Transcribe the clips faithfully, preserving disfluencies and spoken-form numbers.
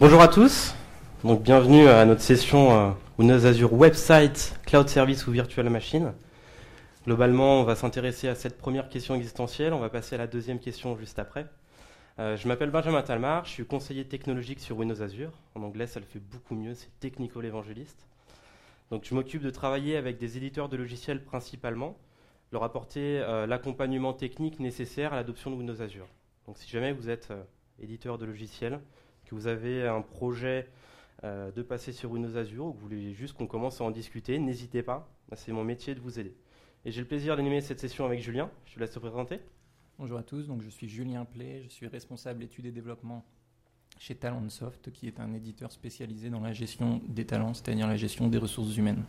Bonjour à tous, donc bienvenue à notre session euh, Windows Azure Website, Cloud Service ou Virtual Machine. Globalement, on va s'intéresser à cette première question existentielle, on va passer à la deuxième question juste après. Euh, je m'appelle Benjamin Talmar, je suis conseiller technologique sur Windows Azure. En anglais, ça le fait beaucoup mieux, c'est Technical Evangelist. Donc je m'occupe de travailler avec des éditeurs de logiciels principalement, leur apporter euh, l'accompagnement technique nécessaire à l'adoption de Windows Azure. Donc si jamais vous êtes euh, éditeur de logiciels, que vous avez un projet euh, de passer sur Windows Azure ou que vous voulez juste qu'on commence à en discuter, n'hésitez pas, c'est mon métier de vous aider. Et j'ai le plaisir d'animer cette session avec Julien, je te laisse te présenter. Bonjour à tous, donc je suis Julien Play, je suis responsable études et développement chez Talentsoft, qui est un éditeur spécialisé dans la gestion des talents, c'est-à-dire la gestion des ressources humaines.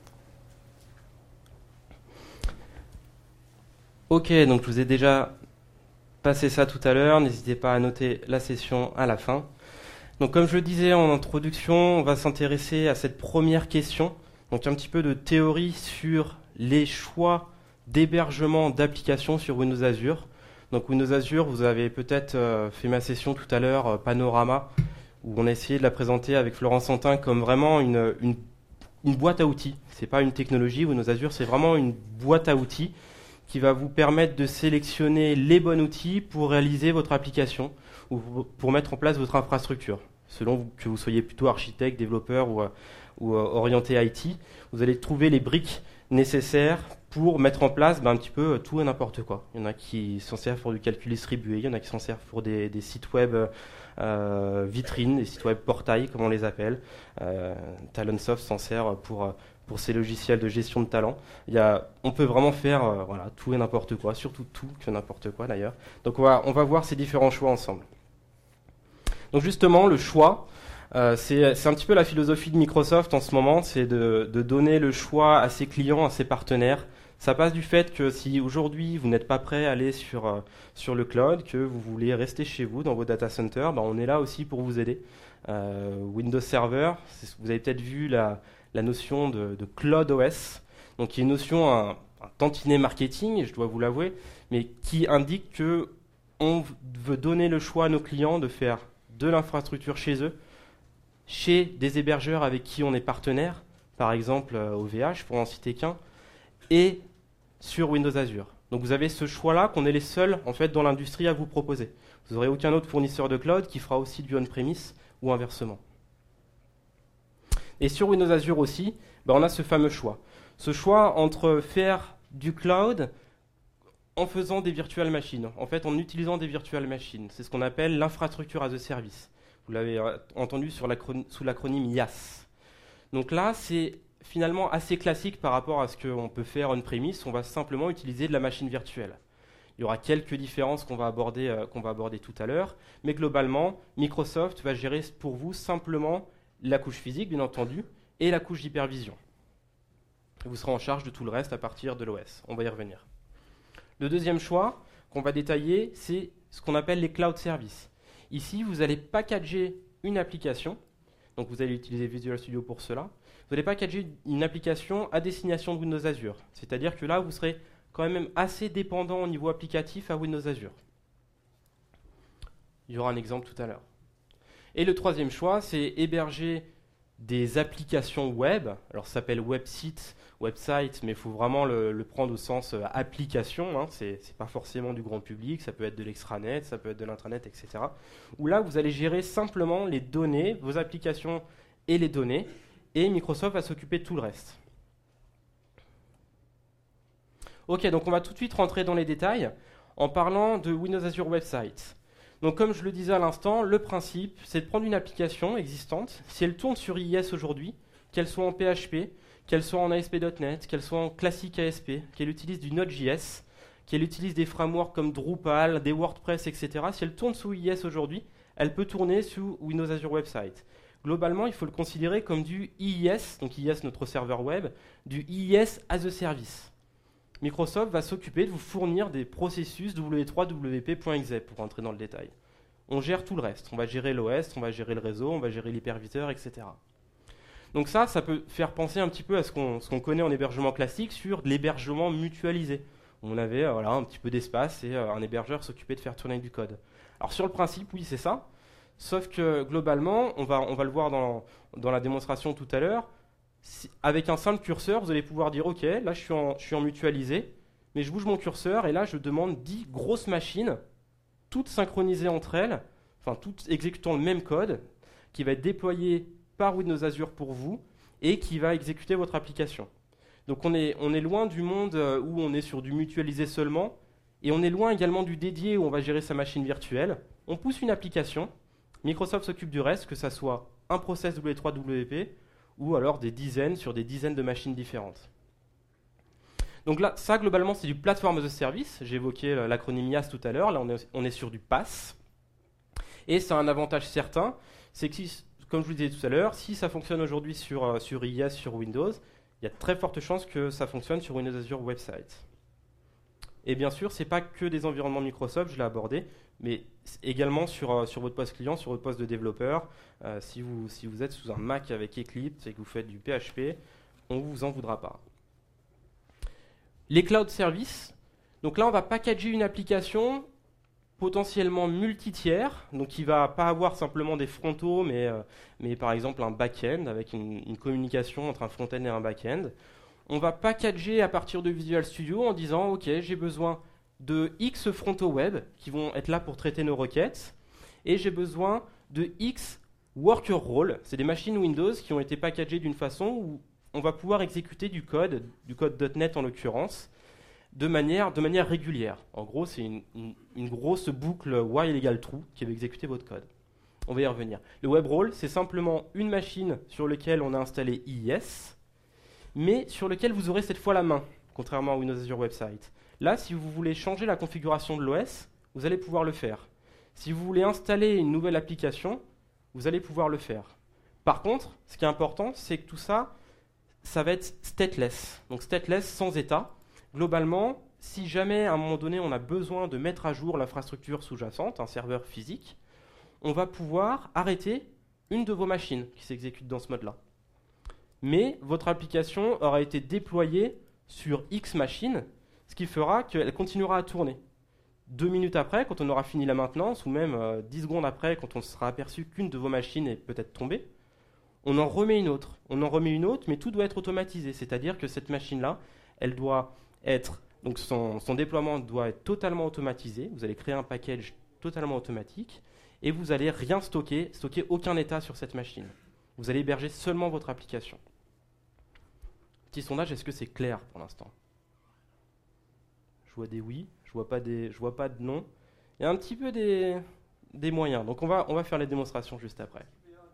Ok, donc je vous ai déjà passé ça tout à l'heure, n'hésitez pas à noter la session à la fin. Donc comme je le disais en introduction, on va s'intéresser à cette première question, donc un petit peu de théorie sur les choix d'hébergement d'applications sur Windows Azure. Donc Windows Azure, vous avez peut-être euh, fait ma session tout à l'heure, euh, Panorama, où on a essayé de la présenter avec Florent Santin comme vraiment une, une, une boîte à outils. C'est pas une technologie, Windows Azure, c'est vraiment une boîte à outils qui va vous permettre de sélectionner les bons outils pour réaliser votre application ou pour mettre en place votre infrastructure. Selon que vous soyez plutôt architecte, développeur ou, ou euh, orienté I T, vous allez trouver les briques nécessaires pour mettre en place ben, un petit peu tout et n'importe quoi. Il y en a qui s'en servent pour du calcul distribué, il y en a qui s'en servent pour des, des sites web euh, vitrines, des sites web portails, comme on les appelle. Euh, Talentsoft s'en sert pour, pour ces logiciels de gestion de talent. Il y a, on peut vraiment faire euh, voilà, tout et n'importe quoi, surtout tout que n'importe quoi d'ailleurs. Donc on va, on va voir ces différents choix ensemble. Donc justement, le choix, euh, c'est, c'est un petit peu la philosophie de Microsoft en ce moment, c'est de, de donner le choix à ses clients, à ses partenaires. Ça passe du fait que si aujourd'hui vous n'êtes pas prêt à aller sur, euh, sur le cloud, que vous voulez rester chez vous dans vos data centers, ben on est là aussi pour vous aider. Euh, Windows Server, vous avez peut-être vu la, la notion de, de Cloud O S, donc qui est une notion un, un tantinet marketing, je dois vous l'avouer, mais qui indique que on veut donner le choix à nos clients de faire de l'infrastructure chez eux, chez des hébergeurs avec qui on est partenaire, par exemple euh, O V H pour en citer qu'un, et sur Windows Azure. Donc vous avez ce choix-là qu'on est les seuls en fait dans l'industrie à vous proposer. Vous n'aurez aucun autre fournisseur de cloud qui fera aussi du on-premise ou inversement. Et sur Windows Azure aussi, ben on a ce fameux choix. Ce choix entre faire du cloud en faisant des virtual machines, en fait en utilisant des virtual machines. C'est ce qu'on appelle l'infrastructure as a service. Vous l'avez entendu sur l'acron- sous l'acronyme I A S. Donc là, c'est finalement assez classique par rapport à ce qu'on peut faire on-premise. On va simplement utiliser de la machine virtuelle. Il y aura quelques différences qu'on va aborder, euh, qu'on va aborder tout à l'heure, mais globalement, Microsoft va gérer pour vous simplement la couche physique, bien entendu, et la couche d'hypervision. Vous serez en charge de tout le reste à partir de l'O S. On va y revenir. Le deuxième choix qu'on va détailler, c'est ce qu'on appelle les cloud services. Ici, vous allez packager une application, donc vous allez utiliser Visual Studio pour cela. Vous allez packager une application à destination de Windows Azure. C'est-à-dire que là, vous serez quand même assez dépendant au niveau applicatif à Windows Azure. Il y aura un exemple tout à l'heure. Et le troisième choix, c'est héberger des applications web. Alors ça s'appelle website, website, mais il faut vraiment le, le prendre au sens euh, application. Hein. C'est, c'est pas forcément du grand public, ça peut être de l'extranet, ça peut être de l'intranet, et cetera. Où là, vous allez gérer simplement les données, vos applications et les données, et Microsoft va s'occuper de tout le reste. Ok, donc on va tout de suite rentrer dans les détails en parlant de Windows Azure Website. Donc comme je le disais à l'instant, le principe, c'est de prendre une application existante, si elle tourne sur I I S aujourd'hui, qu'elle soit en P H P, qu'elle soit en A S P point net, qu'elle soit en classique A S P, qu'elle utilise du Node.js, qu'elle utilise des frameworks comme Drupal, des WordPress, et cetera. Si elle tourne sous I I S aujourd'hui, elle peut tourner sous Windows Azure Website. Globalement, il faut le considérer comme du I I S, donc I I S notre serveur web, du I I S as a service. Microsoft va s'occuper de vous fournir des processus W trois W P point E X E pour rentrer dans le détail. On gère tout le reste. On va gérer l'O S, on va gérer le réseau, on va gérer l'hyperviseur, et cetera. Donc ça, ça peut faire penser un petit peu à ce qu'on, ce qu'on connaît en hébergement classique sur de l'hébergement mutualisé. On avait euh, voilà, un petit peu d'espace et euh, un hébergeur s'occupait de faire tourner du code. Alors sur le principe, oui, c'est ça. Sauf que globalement, on va, on va le voir dans, dans la démonstration tout à l'heure, si, avec un simple curseur, vous allez pouvoir dire ok, là je suis, en, je suis en mutualisé, mais je bouge mon curseur et là je demande dix grosses machines, toutes synchronisées entre elles, enfin toutes exécutant le même code, qui va être déployé par Windows Azure pour vous et qui va exécuter votre application. Donc on est, on est loin du monde où on est sur du mutualisé seulement, et on est loin également du dédié où on va gérer sa machine virtuelle. On pousse une application, Microsoft s'occupe du reste, que ça soit un process W trois W P ou alors des dizaines sur des dizaines de machines différentes. Donc là, ça globalement c'est du Platform as a Service. J'ai évoqué l'acronyme I A S tout à l'heure. Là on est, on est sur du PaaS. Et ça a un avantage certain, c'est que si, comme je vous le disais tout à l'heure, si ça fonctionne aujourd'hui sur, sur I A S, sur Windows, il y a de très fortes chances que ça fonctionne sur Windows Azure Website. Et bien sûr, ce n'est pas que des environnements Microsoft, je l'ai abordé, mais également sur, sur votre poste client, sur votre poste de développeur. Euh, si, vous, si vous êtes sous un Mac avec Eclipse et que vous faites du P H P, on ne vous en voudra pas. Les cloud services. Donc là, on va packager une application potentiellement multi-tiers, donc qui ne va pas avoir simplement des frontaux, mais, euh, mais par exemple un back-end avec une, une communication entre un front-end et un back-end. On va packager à partir de Visual Studio en disant ok, j'ai besoin de X frontaux web qui vont être là pour traiter nos requêtes, et j'ai besoin de X worker role, c'est des machines Windows qui ont été packagées d'une façon où on va pouvoir exécuter du code, du code .NET en l'occurrence, de manière, de manière régulière. En gros, c'est une, une, une grosse boucle while égale true qui va exécuter votre code. On va y revenir. Le web role, c'est simplement une machine sur laquelle on a installé I I S, mais sur lequel vous aurez cette fois la main, contrairement à Windows Azure Website. Là, si vous voulez changer la configuration de l'O S, vous allez pouvoir le faire. Si vous voulez installer une nouvelle application, vous allez pouvoir le faire. Par contre, ce qui est important, c'est que tout ça, ça va être stateless. Donc stateless, sans état. Globalement, si jamais à un moment donné, on a besoin de mettre à jour l'infrastructure sous-jacente, un serveur physique, on va pouvoir arrêter une de vos machines qui s'exécute dans ce mode-là. Mais votre application aura été déployée sur X machines, ce qui fera qu'elle continuera à tourner. Deux minutes après, quand on aura fini la maintenance, ou même euh, dix secondes après, quand on se sera aperçu qu'une de vos machines est peut-être tombée, on en remet une autre. On en remet une autre, mais tout doit être automatisé. C'est-à-dire que cette machine-là, elle doit être, donc son, son déploiement doit être totalement automatisé. Vous allez créer un package totalement automatique, et vous n'allez rien stocker, stocker aucun état sur cette machine. Vous allez héberger seulement votre application. Petit sondage, est-ce que c'est clair pour l'instant? Je vois des oui, je vois pas des, je vois pas de non. Il y a un petit peu des, des moyens. Donc on va, on va faire les démonstrations juste après.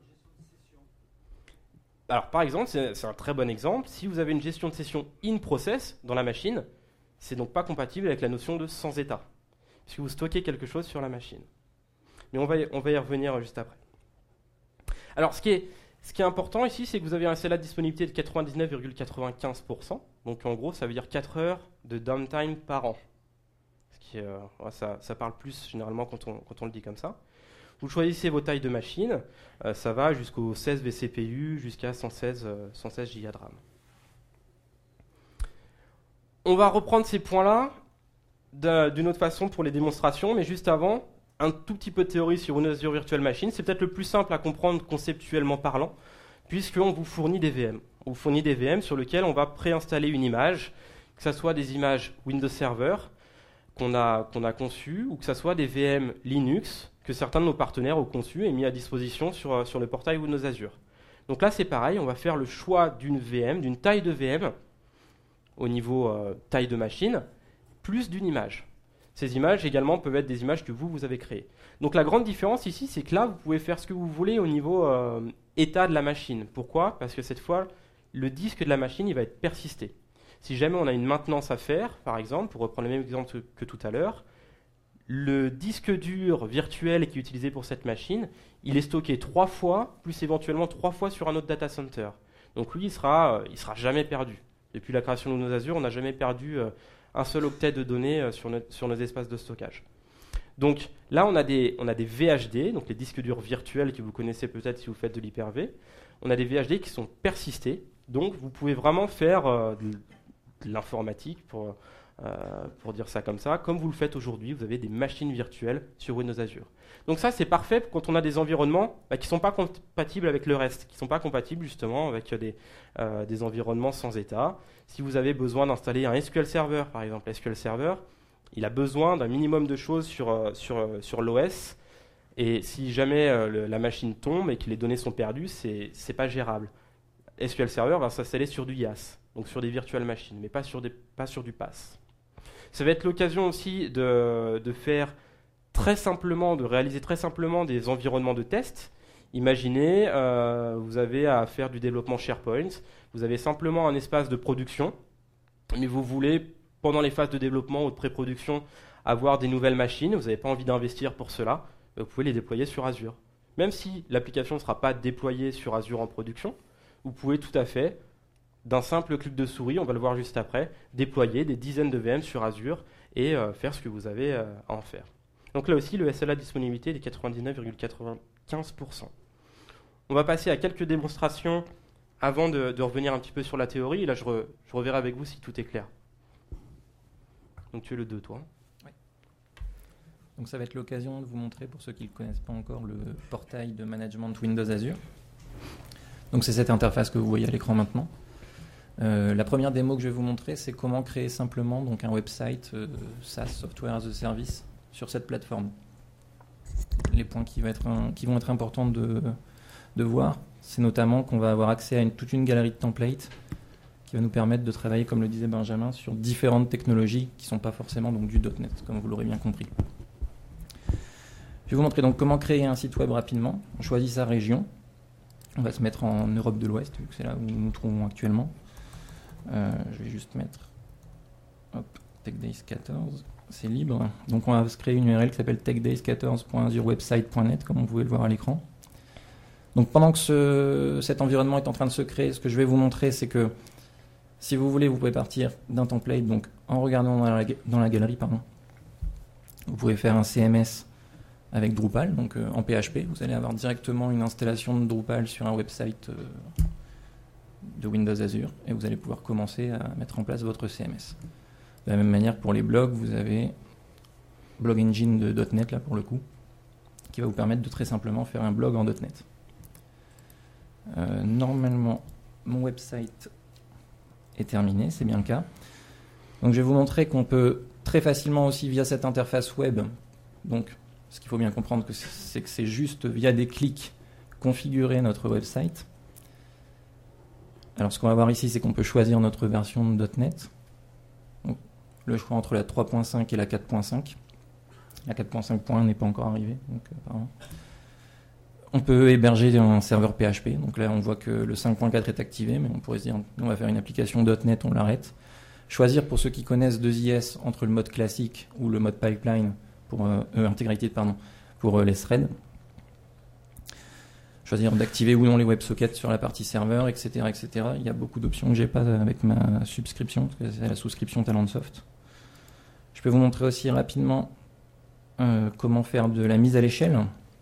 Alors par exemple, c'est, c'est un très bon exemple. Si vous avez une gestion de session in process dans la machine, c'est donc pas compatible avec la notion de sans état, puisque vous stockez quelque chose sur la machine. Mais on va y, on va y revenir juste après. Alors ce qui est Ce qui est important ici, c'est que vous avez un S L A de disponibilité de quatre-vingt-dix-neuf virgule quatre-vingt-quinze pour cent. Donc en gros, ça veut dire quatre heures de downtime par an. Ce qui, euh, ça, ça parle plus généralement quand on, quand on le dit comme ça. Vous choisissez vos tailles de machine. Euh, ça va jusqu'au seize vCPU, jusqu'à cent seize, euh, cent seize giga de RAM. On va reprendre ces points-là d'une autre façon pour les démonstrations, mais juste avant, un tout petit peu de théorie sur Windows Azure Virtual Machine. C'est peut-être le plus simple à comprendre conceptuellement parlant, puisqu'on vous fournit des V M. On vous fournit des V M sur lesquels on va préinstaller une image, que ce soit des images Windows Server qu'on a, qu'on a conçues, ou que ce soit des V M Linux que certains de nos partenaires ont conçus et mis à disposition sur, sur le portail Windows Azure. Donc là, c'est pareil, on va faire le choix d'une V M, d'une taille de V M, au niveau euh, taille de machine, plus d'une image. Ces images également peuvent être des images que vous, vous avez créées. Donc la grande différence ici, c'est que là, vous pouvez faire ce que vous voulez au niveau euh, état de la machine. Pourquoi? Parce que cette fois, le disque de la machine, il va être persisté. Si jamais on a une maintenance à faire, par exemple, pour reprendre le même exemple que tout à l'heure, le disque dur virtuel qui est utilisé pour cette machine, il est stocké trois fois, plus éventuellement trois fois sur un autre data center. Donc lui, il sera, il sera jamais perdu. Depuis la création de Windows Azure, on n'a jamais perdu euh, un seul octet de données euh, sur, notre, sur nos espaces de stockage. Donc là, on a des, on a des V H D, donc les disques durs virtuels que vous connaissez peut-être si vous faites de l'Hyper-V. On a des V H D qui sont persistés, donc vous pouvez vraiment faire euh, de, de l'informatique, pour, euh, pour dire ça comme ça. Comme vous le faites aujourd'hui, vous avez des machines virtuelles sur Windows Azure. Donc ça, c'est parfait quand on a des environnements bah, qui ne sont pas compatibles avec le reste, qui ne sont pas compatibles justement avec des, euh, des environnements sans état. Si vous avez besoin d'installer un S Q L Server, par exemple, S Q L Server, il a besoin d'un minimum de choses sur, euh, sur, euh, sur l'O S. Et si jamais euh, le, la machine tombe et que les données sont perdues, c'est n'est pas gérable. S Q L Server va s'installer sur du I A S, donc sur des virtual machines, mais pas sur, des, pas sur du P A S. Ça va être l'occasion aussi de, de faire très simplement, de réaliser très simplement des environnements de test. Imaginez, euh, vous avez à faire du développement SharePoint, vous avez simplement un espace de production, mais vous voulez, pendant les phases de développement ou de pré-production, avoir des nouvelles machines, vous n'avez pas envie d'investir pour cela, vous pouvez les déployer sur Azure. Même si l'application ne sera pas déployée sur Azure en production, vous pouvez tout à fait, d'un simple clic de souris, on va le voir juste après, déployer des dizaines de V M sur Azure et euh, faire ce que vous avez euh, à en faire. Donc là aussi, le S L A disponibilité est de quatre-vingt-dix-neuf virgule quatre-vingt-quinze pour cent. On va passer à quelques démonstrations avant de, de revenir un petit peu sur la théorie. Et là, je, re, je reverrai avec vous si tout est clair. Donc tu es le deux, toi. Oui. Donc ça va être l'occasion de vous montrer, pour ceux qui ne connaissent pas encore, le portail de management Windows Azure. Donc c'est cette interface que vous voyez à l'écran maintenant. Euh, la première démo que je vais vous montrer, c'est comment créer simplement donc, un website euh, SaaS, Software as a Service, sur cette plateforme. Les points qui, va être un, qui vont être importants de, de voir, c'est notamment qu'on va avoir accès à une, toute une galerie de templates qui va nous permettre de travailler, comme le disait Benjamin, sur différentes technologies qui ne sont pas forcément donc, du .NET, comme vous l'aurez bien compris. Je vais vous montrer donc comment créer un site web rapidement. On choisit sa région. On va se mettre en Europe de l'Ouest, vu que c'est là où nous nous trouvons actuellement. Euh, je vais juste mettre hop, TechDays quatorze, c'est libre. Donc on va se créer une U R L qui s'appelle techdays quatorze point azure website point net, comme vous pouvez le voir à l'écran. Donc pendant que ce, cet environnement est en train de se créer, ce que je vais vous montrer, c'est que si vous voulez, vous pouvez partir d'un template, donc en regardant dans la, dans la galerie, pardon. Vous pouvez faire un C M S avec Drupal, donc euh, en P H P. Vous allez avoir directement une installation de Drupal sur un website euh, de Windows Azure et vous allez pouvoir commencer à mettre en place votre C M S. De la même manière, pour les blogs, vous avez Blog Engine de .NET, là pour le coup, qui va vous permettre de très simplement faire un blog en .NET. Euh, normalement, mon website est terminé, c'est bien le cas. Donc je vais vous montrer qu'on peut très facilement aussi via cette interface web, donc ce qu'il faut bien comprendre, que c'est que c'est juste via des clics configurer notre website. Alors ce qu'on va voir ici, c'est qu'on peut choisir notre version de .NET. Donc, le choix entre la trois point cinq et la quatre point cinq. La quatre point cinq point un n'est pas encore arrivée, donc apparemment. On peut héberger un serveur P H P. Donc là, on voit que le cinq point quatre est activé, mais on pourrait se dire, on va faire une application .NET, on l'arrête. Choisir, pour ceux qui connaissent deux I S, entre le mode classique ou le mode pipeline, pour euh, euh, intégrité, pardon, pour euh, les threads. Choisir d'activer ou non les WebSockets sur la partie serveur, et cetera, et cetera. Il y a beaucoup d'options que j'ai pas avec ma subscription, parce que c'est la souscription Talentsoft. Je peux vous montrer aussi rapidement euh, comment faire de la mise à l'échelle.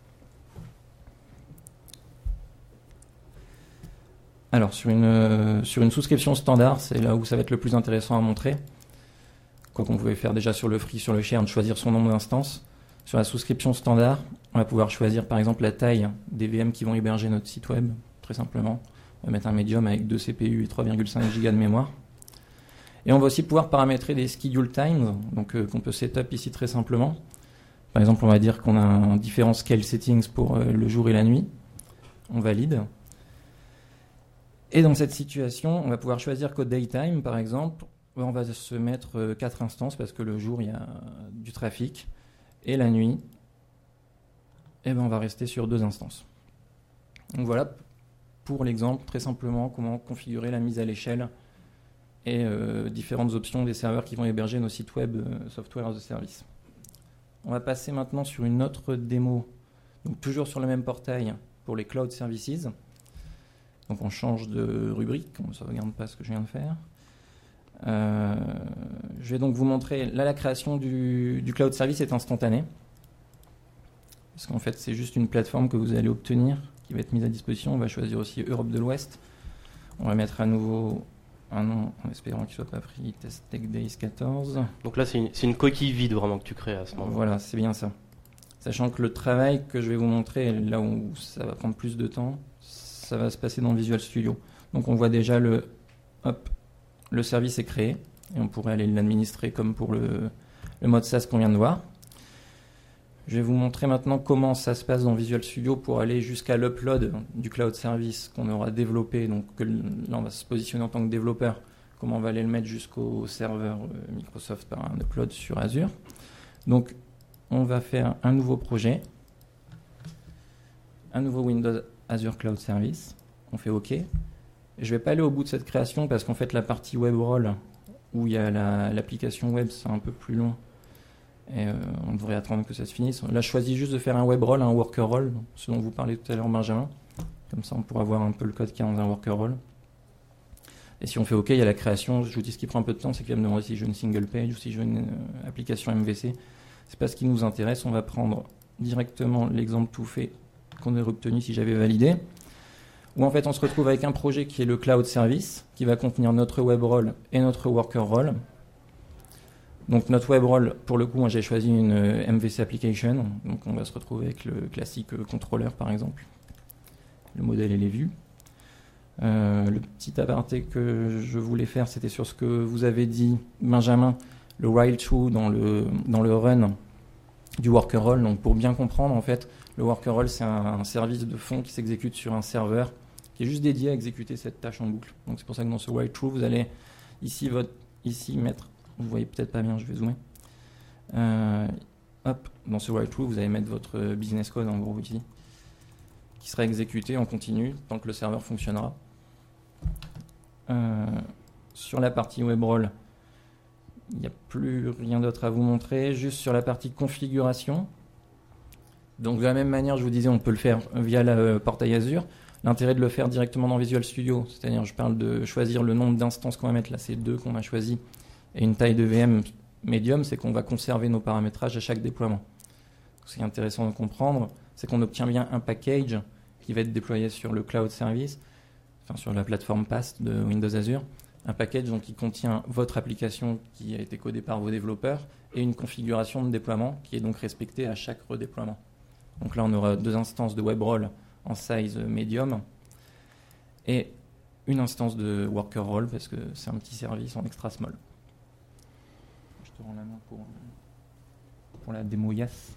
Alors, sur une, euh, sur une souscription standard, c'est là où ça va être le plus intéressant à montrer. Quoi qu'on pouvait faire déjà sur le free, sur le share, de choisir son nombre d'instances. Sur la souscription standard, on va pouvoir choisir par exemple la taille des V M qui vont héberger notre site web, très simplement. On va mettre un médium avec deux C P U et trois virgule cinq giga de mémoire. Et on va aussi pouvoir paramétrer des schedule times, donc euh, qu'on peut setup ici très simplement. Par exemple, on va dire qu'on a un différents scale settings pour euh, le jour et la nuit. On valide. Et dans cette situation, on va pouvoir choisir qu'au daytime, par exemple, on va se mettre euh, quatre instances parce que le jour, il y a du trafic. Et la nuit, eh ben, on va rester sur deux instances. Donc voilà pour l'exemple, très simplement, comment configurer la mise à l'échelle et euh, différentes options des serveurs qui vont héberger nos sites web euh, Software as a Service. On va passer maintenant sur une autre démo, donc toujours sur le même portail pour les Cloud Services. Donc on change de rubrique, on ne sauvegarde pas ce que je viens de faire. Euh, je vais donc vous montrer, là la création du, du Cloud Service est instantanée. Parce qu'en fait c'est juste une plateforme que vous allez obtenir, qui va être mise à disposition. On va choisir aussi Europe de l'Ouest. On va mettre à nouveau un nom en espérant qu'il ne soit pas pris, Test Tech Days quatorze. Donc là, c'est une, c'est une coquille vide vraiment que tu crées à ce moment-là. Voilà, c'est bien ça. Sachant que le travail que je vais vous montrer, là où ça va prendre plus de temps, ça va se passer dans Visual Studio. Donc on voit déjà le, hop, le service est créé et on pourrait aller l'administrer comme pour le, le mode SaaS qu'on vient de voir. Je vais vous montrer maintenant comment ça se passe dans Visual Studio pour aller jusqu'à l'upload du cloud service qu'on aura développé. Donc que, là, on va se positionner en tant que développeur. Comment on va aller le mettre jusqu'au serveur Microsoft par un upload sur Azure. Donc, on va faire un nouveau projet, un nouveau Windows Azure Cloud Service. On fait OK. Je ne vais pas aller au bout de cette création parce qu'en fait, la partie web role où il y a la, l'application web, c'est un peu plus long. Et euh, on devrait attendre que ça se finisse. Là, je choisis juste de faire un web role, un worker role, ce dont vous parlez tout à l'heure, Benjamin. Comme ça, on pourra voir un peu le code qu'il y a dans un worker role. Et si on fait OK, il y a la création. Je vous dis ce qui prend un peu de temps, c'est qu'il va me demander si je veux une single page ou si je veux une euh, application M V C. C'est pas ce qui nous intéresse. On va prendre directement l'exemple tout fait qu'on aurait obtenu si j'avais validé. Où en fait, on se retrouve avec un projet qui est le cloud service, qui va contenir notre web role et notre worker role. Donc notre web role, pour le coup, moi j'ai choisi une M V C application. Donc on va se retrouver avec le classique contrôleur par exemple. Le modèle et les vues. Euh, le petit aparté que je voulais faire, c'était sur ce que vous avez dit, Benjamin, le while true dans le, dans le run du worker role. Donc pour bien comprendre, en fait, le worker role, c'est un, un service de fond qui s'exécute sur un serveur qui est juste dédié à exécuter cette tâche en boucle. Donc c'est pour ça que dans ce while true, vous allez ici, votre, ici mettre... Vous voyez peut-être pas bien, je vais zoomer. Euh, hop, dans ce while true, vous allez mettre votre business code en gros ici, qui sera exécuté en continu tant que le serveur fonctionnera. Euh, sur la partie web role, il n'y a plus rien d'autre à vous montrer. Juste sur la partie configuration. Donc de la même manière, je vous disais, on peut le faire via le portail Azure. L'intérêt de le faire directement dans Visual Studio, c'est-à-dire je parle de choisir le nombre d'instances qu'on va mettre. Là, c'est deux qu'on a choisi. Et une taille de V M médium, c'est qu'on va conserver nos paramétrages à chaque déploiement. Ce qui est intéressant de comprendre, c'est qu'on obtient bien un package qui va être déployé sur le cloud service, enfin sur la plateforme P A S de Windows Azure. Un package donc, qui contient votre application qui a été codée par vos développeurs et une configuration de déploiement qui est donc respectée à chaque redéploiement. Donc là, on aura deux instances de web role en size medium et une instance de worker role parce que c'est un petit service en extra small. Je te rends la main pour, pour la démo Yes.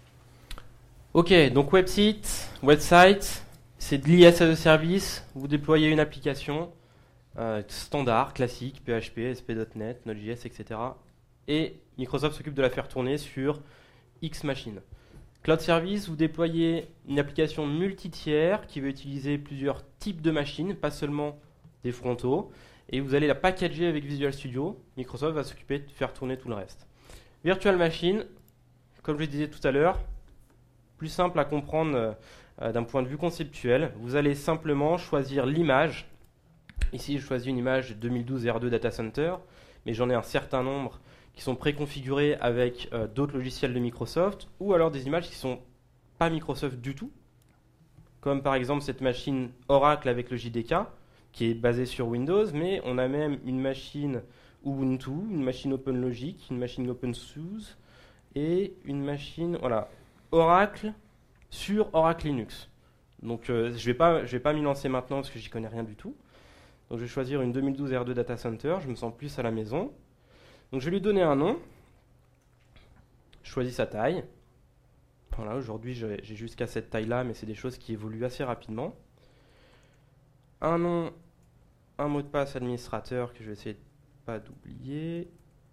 Ok, donc website, website, c'est de l'I S as a service. Vous déployez une application euh, standard, classique, P H P, A S P point net, Node.js, et cetera. Et Microsoft s'occupe de la faire tourner sur X machines. Cloud Service, vous déployez une application multi-tiers qui va utiliser plusieurs types de machines, pas seulement des frontaux. Et vous allez la packager avec Visual Studio. Microsoft va s'occuper de faire tourner tout le reste. Virtual Machine, comme je le disais tout à l'heure, plus simple à comprendre euh, d'un point de vue conceptuel. Vous allez simplement choisir l'image. Ici, je choisis une image de deux mille douze R deux Data Center, mais j'en ai un certain nombre qui sont préconfigurés avec euh, d'autres logiciels de Microsoft, ou alors des images qui ne sont pas Microsoft du tout, comme par exemple cette machine Oracle avec le J D K, qui est basée sur Windows, mais on a même une machine Ubuntu, une machine OpenLogic, une machine OpenSUSE, et une machine, voilà, Oracle sur Oracle Linux. Donc euh, je ne vais pas, je vais pas m'y lancer maintenant parce que j'y connais rien du tout. Donc je vais choisir une deux mille douze R deux Data Center, je me sens plus à la maison. Donc je vais lui donner un nom. Je choisis sa taille. Voilà, aujourd'hui j'ai jusqu'à cette taille-là, mais c'est des choses qui évoluent assez rapidement. Un nom, un mot de passe administrateur que je vais essayer de pas d'oublier.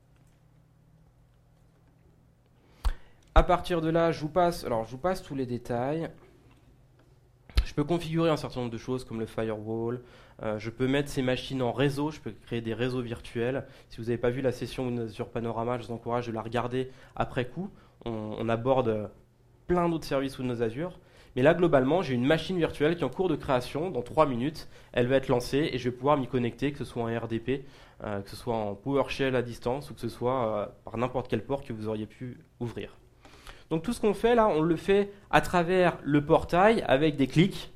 À partir de là, je vous passe, alors je vous passe tous les détails. Je peux configurer un certain nombre de choses comme le firewall. Euh, je peux mettre ces machines en réseau. Je peux créer des réseaux virtuels. Si vous n'avez pas vu la session Windows Azure Panorama, je vous encourage de la regarder après coup. On, on aborde plein d'autres services Windows Azure. Mais là, globalement, j'ai une machine virtuelle qui est en cours de création. Dans trois minutes, elle va être lancée et je vais pouvoir m'y connecter, que ce soit en R D P, euh, que ce soit en PowerShell à distance ou que ce soit euh, par n'importe quel port que vous auriez pu ouvrir. Donc tout ce qu'on fait là, on le fait à travers le portail avec des clics.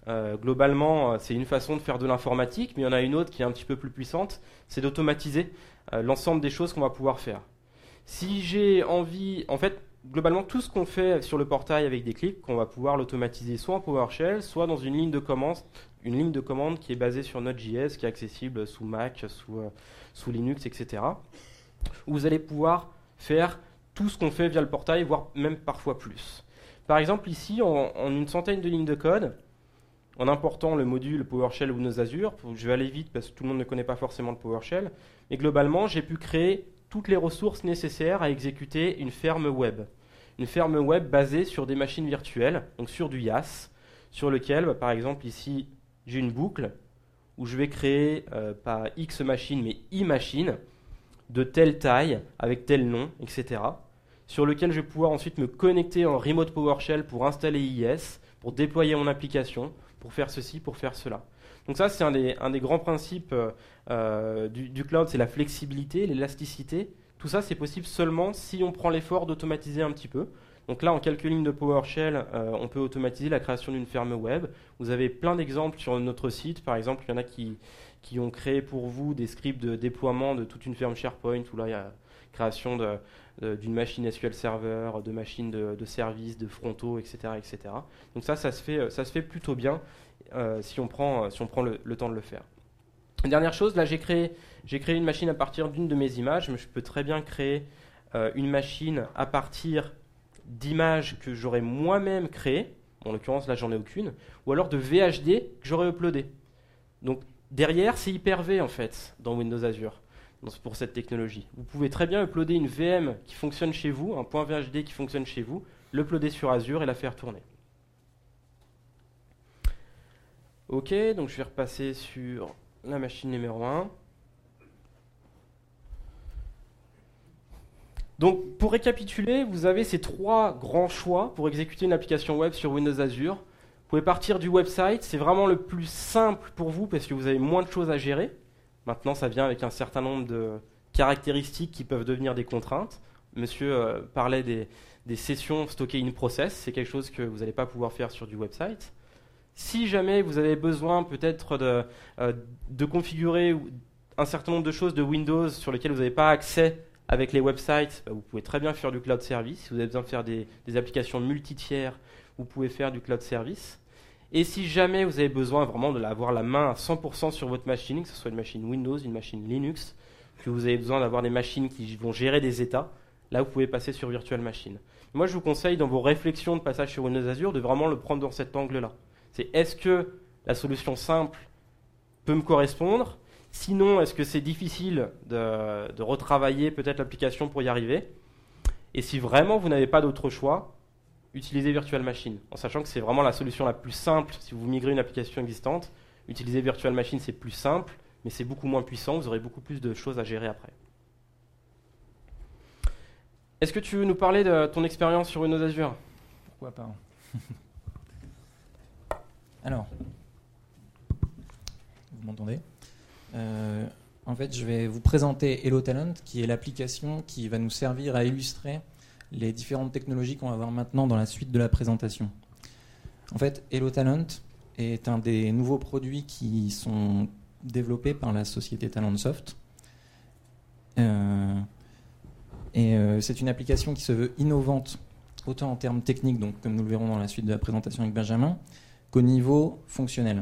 Euh, globalement, c'est une façon de faire de l'informatique, mais il y en a une autre qui est un petit peu plus puissante, c'est d'automatiser euh, l'ensemble des choses qu'on va pouvoir faire. Si j'ai envie, en fait, globalement, tout ce qu'on fait sur le portail avec des clics, qu'on va pouvoir l'automatiser soit en PowerShell, soit dans une ligne de commande, une ligne de commande qui est basée sur Node.js, qui est accessible sous Mac, sous, euh, sous Linux, et cetera. Où vous allez pouvoir faire tout ce qu'on fait via le portail, voire même parfois plus. Par exemple, ici, en, en une centaine de lignes de code, en important le module PowerShell Windows Azure, je vais aller vite parce que tout le monde ne connaît pas forcément le PowerShell, mais globalement, j'ai pu créer toutes les ressources nécessaires à exécuter une ferme web. Une ferme web basée sur des machines virtuelles, donc sur du YAS, sur lequel, bah, par exemple, ici, j'ai une boucle où je vais créer, euh, pas X machine, mais I machine, de telle taille, avec tel nom, et cetera, sur lequel je vais pouvoir ensuite me connecter en remote PowerShell pour installer I S, pour déployer mon application, pour faire ceci, pour faire cela. Donc ça, c'est un des, un des grands principes euh, du, du cloud, c'est la flexibilité, l'élasticité. Tout ça, c'est possible seulement si on prend l'effort d'automatiser un petit peu. Donc là, en quelques lignes de PowerShell, euh, on peut automatiser la création d'une ferme web. Vous avez plein d'exemples sur notre site. Par exemple, il y en a qui, qui ont créé pour vous des scripts de déploiement de toute une ferme SharePoint, où là, il y a création de, de, d'une machine S Q L Server, de machines de, de services, de frontaux, et cetera, et cetera. Donc ça, ça se fait, ça se fait plutôt bien euh, si on prend, si on prend le, le temps de le faire. Une dernière chose, là, j'ai créé, j'ai créé une machine à partir d'une de mes images, mais je peux très bien créer euh, une machine à partir d'images que j'aurais moi-même créées. En l'occurrence, là, j'en ai aucune. Ou alors de V H D que j'aurais uploadé. Donc, derrière, c'est Hyper-V, en fait, dans Windows Azure. Pour cette technologie. Vous pouvez très bien uploader une V M qui fonctionne chez vous, un point V H D qui fonctionne chez vous, l'uploader sur Azure et la faire tourner. Ok, donc je vais repasser sur la machine numéro un. Donc pour récapituler, vous avez ces trois grands choix pour exécuter une application web sur Windows Azure. Vous pouvez partir du website, c'est vraiment le plus simple pour vous parce que vous avez moins de choses à gérer. Maintenant, ça vient avec un certain nombre de caractéristiques qui peuvent devenir des contraintes. Monsieur euh, parlait des, des sessions stockées in process. C'est quelque chose que vous n'allez pas pouvoir faire sur du website. Si jamais vous avez besoin peut-être de, euh, de configurer un certain nombre de choses de Windows sur lesquelles vous n'avez pas accès avec les websites, bah, vous pouvez très bien faire du cloud service. Si vous avez besoin de faire des, des applications multi-tiers, vous pouvez faire du cloud service. Et si jamais vous avez besoin vraiment de avoir la main à cent pour cent sur votre machine, que ce soit une machine Windows, une machine Linux, que vous avez besoin d'avoir des machines qui vont gérer des états, là vous pouvez passer sur Virtual Machine. Moi je vous conseille dans vos réflexions de passage sur Windows Azure de vraiment le prendre dans cet angle-là. C'est est-ce que la solution simple peut me correspondre? Sinon, est-ce que c'est difficile de, de retravailler peut-être l'application pour y arriver? Et si vraiment vous n'avez pas d'autre choix, utilisez Virtual Machine, en sachant que c'est vraiment la solution la plus simple si vous migrez une application existante. Utiliser Virtual Machine, c'est plus simple, mais c'est beaucoup moins puissant, vous aurez beaucoup plus de choses à gérer après. Est-ce que tu veux nous parler de ton expérience sur Windows Azure? Pourquoi pas. Alors, vous m'entendez? euh, En fait, je vais vous présenter Hello Talent, qui est l'application qui va nous servir à illustrer les différentes technologies qu'on va voir maintenant dans la suite de la présentation. En fait, Hello Talent est un des nouveaux produits qui sont développés par la société Talentsoft. Euh, et euh, c'est une application qui se veut innovante, autant en termes techniques, donc comme nous le verrons dans la suite de la présentation avec Benjamin, qu'au niveau fonctionnel.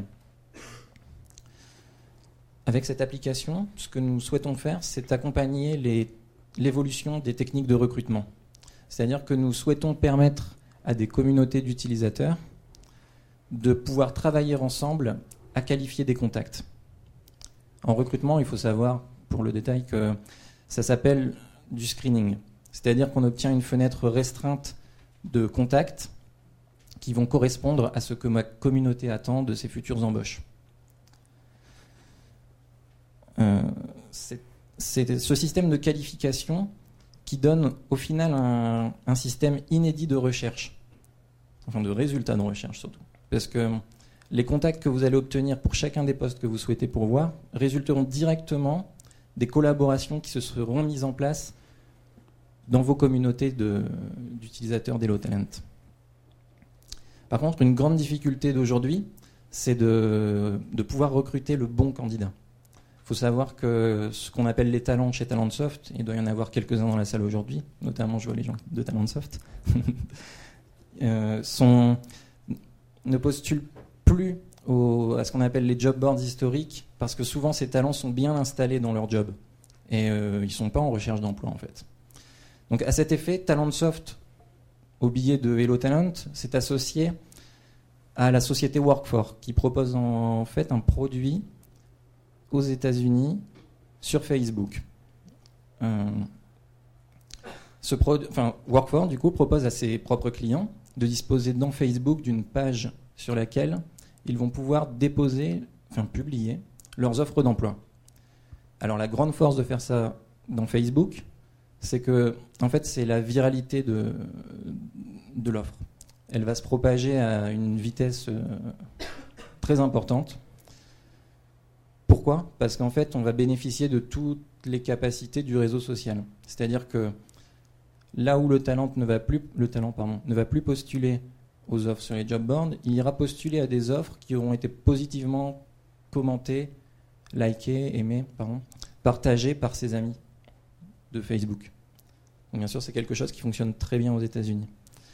Avec cette application, ce que nous souhaitons faire, c'est accompagner les, l'évolution des techniques de recrutement. C'est-à-dire que nous souhaitons permettre à des communautés d'utilisateurs de pouvoir travailler ensemble à qualifier des contacts. En recrutement, il faut savoir, pour le détail, que ça s'appelle du screening. C'est-à-dire qu'on obtient une fenêtre restreinte de contacts qui vont correspondre à ce que ma communauté attend de ses futures embauches. Euh, c'est, c'est ce système de qualification qui donne au final un, un système inédit de recherche, enfin de résultats de recherche surtout. Parce que les contacts que vous allez obtenir pour chacun des postes que vous souhaitez pourvoir résulteront directement des collaborations qui se seront mises en place dans vos communautés de, d'utilisateurs d'Hello Talent. Par contre, une grande difficulté d'aujourd'hui, c'est de, de pouvoir recruter le bon candidat. Il faut savoir que ce qu'on appelle les talents chez Talentsoft, il doit y en avoir quelques-uns dans la salle aujourd'hui, notamment je vois les gens de Talentsoft, euh, sont, ne postulent plus au, à ce qu'on appelle les job boards historiques, parce que souvent ces talents sont bien installés dans leur job, et euh, ils ne sont pas en recherche d'emploi en fait. Donc à cet effet, Talentsoft, au billet de Hello Talent, s'est associé à la société Workfor, qui propose en fait un produit aux États-Unis sur Facebook. Euh, ce produ- enfin, Workfor, du coup, propose à ses propres clients de disposer dans Facebook d'une page sur laquelle ils vont pouvoir déposer, enfin publier, leurs offres d'emploi. Alors la grande force de faire ça dans Facebook, c'est que, en fait, c'est la viralité de, de l'offre. Elle va se propager à une vitesse euh, très importante. Pourquoi ? Parce qu'en fait, on va bénéficier de toutes les capacités du réseau social. C'est-à-dire que là où le talent ne va plus, le talent, pardon, ne va plus postuler aux offres sur les job boards, il ira postuler à des offres qui auront été positivement commentées, likées, aimées, pardon, partagées par ses amis de Facebook. Donc bien sûr, c'est quelque chose qui fonctionne très bien aux États-Unis.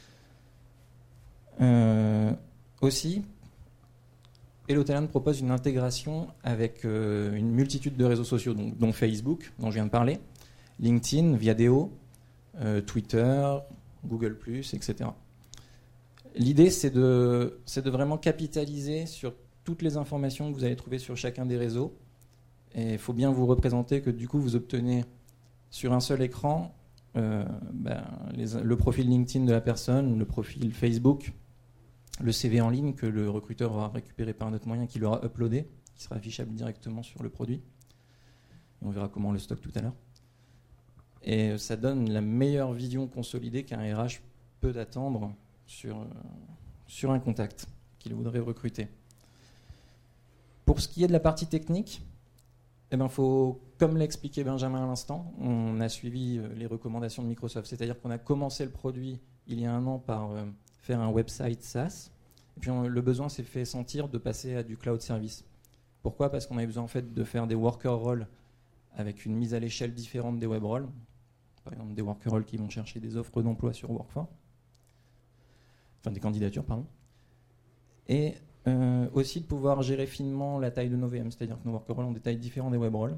Euh, aussi, Hello Talent propose une intégration avec euh, une multitude de réseaux sociaux, donc, dont Facebook, dont je viens de parler, LinkedIn, Viadeo, euh, Twitter, Google plus, et cetera. L'idée, c'est de, c'est de vraiment capitaliser sur toutes les informations que vous allez trouver sur chacun des réseaux. Et il faut bien vous représenter que du coup, vous obtenez sur un seul écran euh, ben, les, le profil LinkedIn de la personne, le profil Facebook, le C V en ligne que le recruteur aura récupéré par un autre moyen, qu'il aura uploadé, qui sera affichable directement sur le produit. Et on verra comment on le stocke tout à l'heure. Et ça donne la meilleure vision consolidée qu'un R H peut attendre sur, euh, sur un contact qu'il voudrait recruter. Pour ce qui est de la partie technique, eh ben, faut, comme l'a expliqué Benjamin à l'instant, on a suivi euh, les recommandations de Microsoft. C'est-à-dire qu'on a commencé le produit il y a un an par euh, faire un website SaaS. Et puis on, le besoin s'est fait sentir de passer à du cloud service. Pourquoi ? Parce qu'on avait besoin en fait de faire des worker roles avec une mise à l'échelle différente des web roles. Par exemple, des worker roles qui vont chercher des offres d'emploi sur Workfor. Enfin, des candidatures, pardon. Et euh, aussi de pouvoir gérer finement la taille de nos V M, c'est-à-dire que nos worker roles ont des tailles différentes des web roles.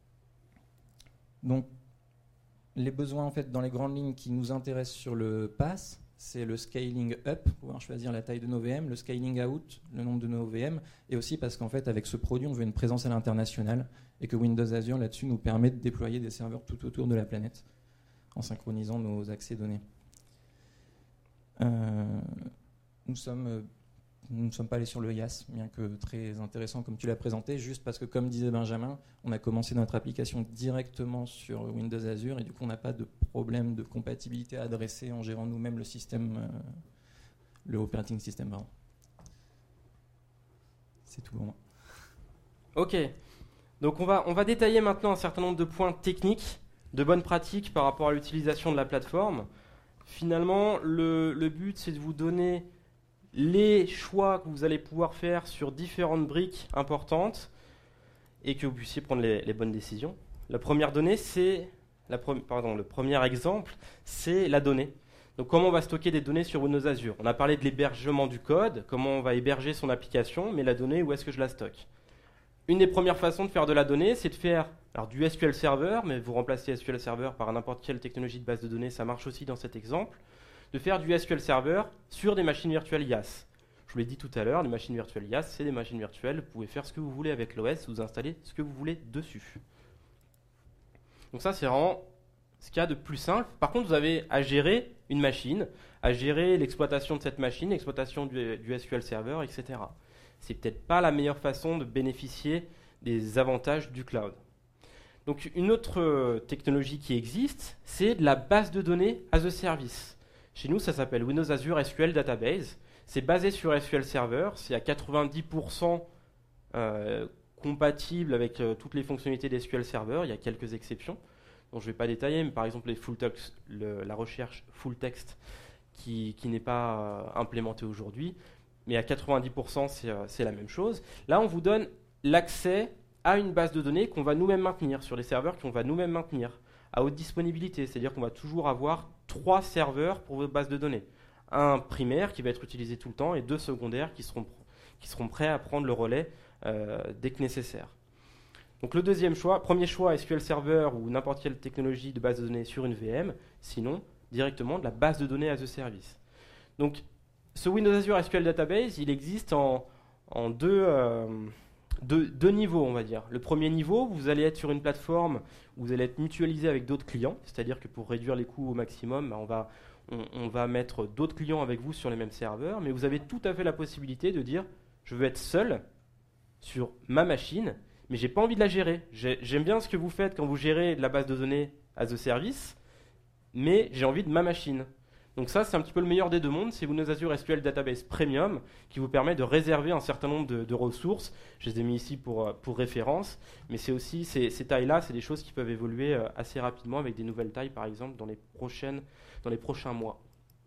Donc, les besoins en fait dans les grandes lignes qui nous intéressent sur le pass, c'est le scaling up, pouvoir choisir la taille de nos V M, le scaling out, le nombre de nos V M, et aussi parce qu'en fait avec ce produit on veut une présence à l'international et que Windows Azure là-dessus nous permet de déployer des serveurs tout autour de la planète en synchronisant nos accès données. Euh, nous sommes euh, nous ne sommes pas allés sur le I A S, bien que très intéressant comme tu l'as présenté, juste parce que comme disait Benjamin, on a commencé notre application directement sur Windows Azure et du coup on n'a pas de problème de compatibilité à adresser en gérant nous-mêmes le système, euh, le operating system. Pardon. C'est tout pour moi. Ok, donc on va, on va détailler maintenant un certain nombre de points techniques, de bonnes pratiques par rapport à l'utilisation de la plateforme. Finalement, le, le but c'est de vous donner les choix que vous allez pouvoir faire sur différentes briques importantes et que vous puissiez prendre les, les bonnes décisions. La première donnée, c'est la pre- pardon, le premier exemple, c'est la donnée. Donc comment on va stocker des données sur Windows Azure ? On a parlé de l'hébergement du code, comment on va héberger son application, mais la donnée, où est-ce que je la stocke ? Une des premières façons de faire de la donnée, c'est de faire alors, du S Q L Server, mais vous remplacez S Q L Server par n'importe quelle technologie de base de données, ça marche aussi dans cet exemple. De faire du S Q L Server sur des machines virtuelles I A S. Je vous l'ai dit tout à l'heure, les machines virtuelles I A S, c'est des machines virtuelles, vous pouvez faire ce que vous voulez avec l'O S, vous installez ce que vous voulez dessus. Donc ça, c'est vraiment ce qu'il y a de plus simple. Par contre, vous avez à gérer une machine, à gérer l'exploitation de cette machine, l'exploitation du, du S Q L Server, et cetera. C'est peut-être pas la meilleure façon de bénéficier des avantages du cloud. Donc une autre technologie qui existe, c'est de la base de données as a service. Chez nous, ça s'appelle Windows Azure S Q L Database. C'est basé sur S Q L Server. C'est à quatre-vingt-dix pour cent euh, compatible avec euh, toutes les fonctionnalités des S Q L Server. Il y a quelques exceptions, dont je ne vais pas détailler, mais par exemple les full text, le, la recherche full text qui, qui n'est pas euh, implémentée aujourd'hui. mais à quatre-vingt-dix pour cent c'est, euh, c'est la même chose. Là, on vous donne l'accès à une base de données qu'on va nous-mêmes maintenir, sur les serveurs qu'on va nous-mêmes maintenir, à haute disponibilité, c'est-à-dire qu'on va toujours avoir trois serveurs pour votre base de données. Un primaire qui va être utilisé tout le temps et deux secondaires qui seront, qui seront prêts à prendre le relais euh, dès que nécessaire. Donc le deuxième choix, premier choix, S Q L Server ou n'importe quelle technologie de base de données sur une V M, sinon directement de la base de données as a service. Donc ce Windows Azure S Q L Database, il existe en, en deux, euh, deux, deux niveaux, on va dire. Le premier niveau, vous allez être sur une plateforme où vous allez être mutualisé avec d'autres clients, c'est-à-dire que pour réduire les coûts au maximum, on va, on, on va mettre d'autres clients avec vous sur les mêmes serveurs, mais vous avez tout à fait la possibilité de dire je veux être seul sur ma machine, mais j'ai pas envie de la gérer. J'ai, j'aime bien ce que vous faites quand vous gérez de la base de données as a service, mais j'ai envie de ma machine. Donc ça, c'est un petit peu le meilleur des deux mondes. C'est Windows Azure S Q L Database Premium qui vous permet de réserver un certain nombre de, de ressources. Je les ai mis ici pour, pour référence, mais c'est aussi ces, ces tailles-là, c'est des choses qui peuvent évoluer assez rapidement avec des nouvelles tailles, par exemple, dans les, prochaines, dans les prochains mois.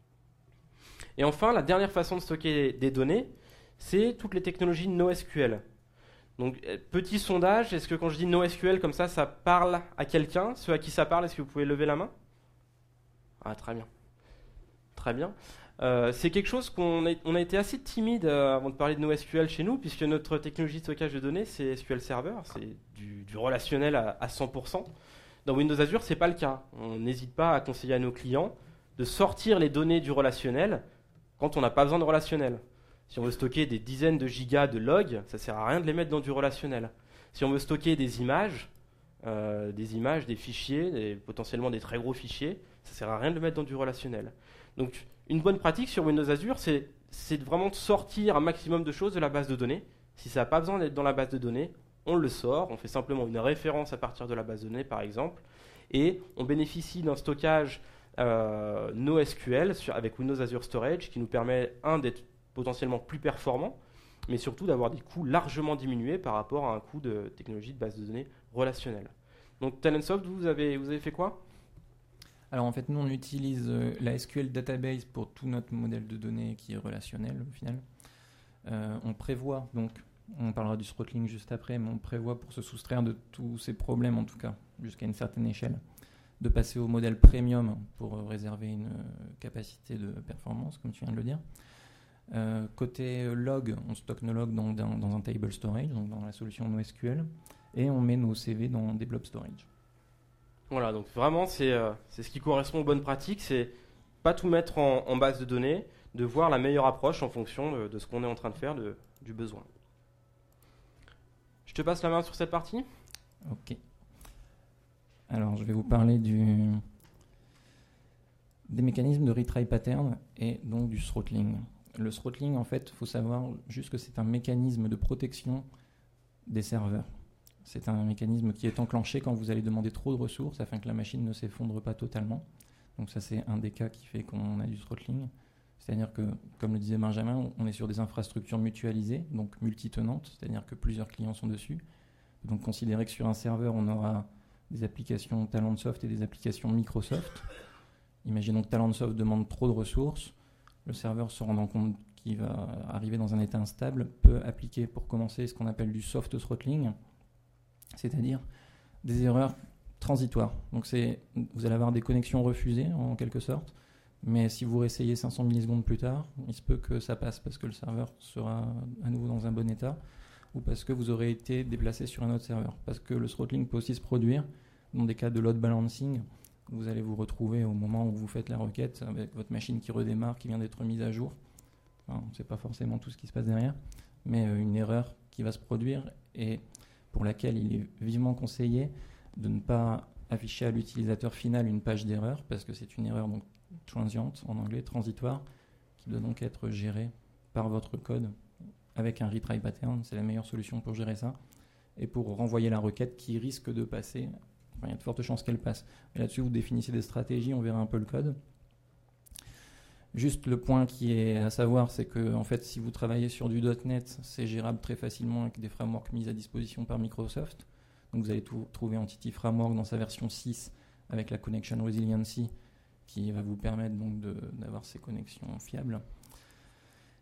Et enfin, la dernière façon de stocker des données, c'est toutes les technologies NoSQL. Donc, petit sondage, est-ce que quand je dis NoSQL comme ça, ça parle à quelqu'un? Ceux à qui ça parle, est-ce que vous pouvez lever la main? Ah, très bien. Très bien. Euh, c'est quelque chose qu'on a, on a été assez timide euh, avant de parler de NoSQL chez nous, puisque notre technologie de stockage de données, c'est S Q L Server, c'est du, du relationnel à, à cent pour cent. Dans Windows Azure, c'est pas le cas. On n'hésite pas à conseiller à nos clients de sortir les données du relationnel quand on n'a pas besoin de relationnel. Si on veut stocker des dizaines de gigas de logs, ça sert à rien de les mettre dans du relationnel. Si on veut stocker des images, euh, des images, des fichiers, des, potentiellement des très gros fichiers, ça sert à rien de le mettre dans du relationnel. Donc, une bonne pratique sur Windows Azure, c'est, c'est vraiment de sortir un maximum de choses de la base de données. Si ça n'a pas besoin d'être dans la base de données, on le sort, on fait simplement une référence à partir de la base de données, par exemple, et on bénéficie d'un stockage euh, NoSQL sur, avec Windows Azure Storage qui nous permet, un, d'être potentiellement plus performant, mais surtout d'avoir des coûts largement diminués par rapport à un coût de technologie de base de données relationnelle. Donc Talentsoft, vous avez, vous avez fait quoi ? Alors en fait, nous on utilise euh, la S Q L Database pour tout notre modèle de données qui est relationnel au final. Euh, on prévoit, donc on parlera du throttling juste après, mais on prévoit pour se soustraire de tous ces problèmes en tout cas, jusqu'à une certaine échelle, de passer au modèle premium pour euh, réserver une euh, capacité de performance, comme tu viens de le dire. Euh, côté log, on stocke nos logs dans, dans, dans un table storage, donc dans la solution NoSQL, et on met nos C V dans des blob storage. Voilà, donc vraiment c'est, euh, c'est ce qui correspond aux bonnes pratiques, c'est pas tout mettre en, en base de données, de voir la meilleure approche en fonction de, de ce qu'on est en train de faire, de, du besoin. Je te passe la main sur cette partie. Ok. Alors je vais vous parler du, des mécanismes de retry pattern et donc du throttling. Le throttling, en fait, il faut savoir juste que c'est un mécanisme de protection des serveurs. C'est un mécanisme qui est enclenché quand vous allez demander trop de ressources afin que la machine ne s'effondre pas totalement. Donc ça, c'est un des cas qui fait qu'on a du throttling. C'est-à-dire que, comme le disait Benjamin, on est sur des infrastructures mutualisées, donc multitenantes, c'est-à-dire que plusieurs clients sont dessus. Donc considérez que sur un serveur, on aura des applications Talentsoft et des applications Microsoft. Imaginons que Talentsoft demande trop de ressources. Le serveur, se rendant compte qu'il va arriver dans un état instable, peut appliquer pour commencer ce qu'on appelle du soft throttling, c'est-à-dire des erreurs transitoires. Donc c'est, vous allez avoir des connexions refusées en quelque sorte, mais si vous réessayez cinq cents millisecondes plus tard, il se peut que ça passe parce que le serveur sera à nouveau dans un bon état ou parce que vous aurez été déplacé sur un autre serveur. Parce que le throttling peut aussi se produire dans des cas de load balancing. Vous allez vous retrouver au moment où vous faites la requête avec votre machine qui redémarre, qui vient d'être mise à jour. Enfin, on ne sait pas forcément tout ce qui se passe derrière, mais euh, une erreur qui va se produire et pour laquelle il est vivement conseillé de ne pas afficher à l'utilisateur final une page d'erreur, parce que c'est une erreur donc transient, en anglais, transitoire, qui doit donc être gérée par votre code avec un retry pattern. C'est la meilleure solution pour gérer ça et pour renvoyer la requête qui risque de passer. Enfin, il y a de fortes chances qu'elle passe. Et là-dessus, vous définissez des stratégies, on verra un peu le code. Juste le point qui est à savoir, c'est que en fait, si vous travaillez sur du .NET, c'est gérable très facilement avec des frameworks mis à disposition par Microsoft. Donc vous allez tout, trouver Entity Framework dans sa version six avec la Connection Resiliency qui va vous permettre donc de, d'avoir ces connexions fiables.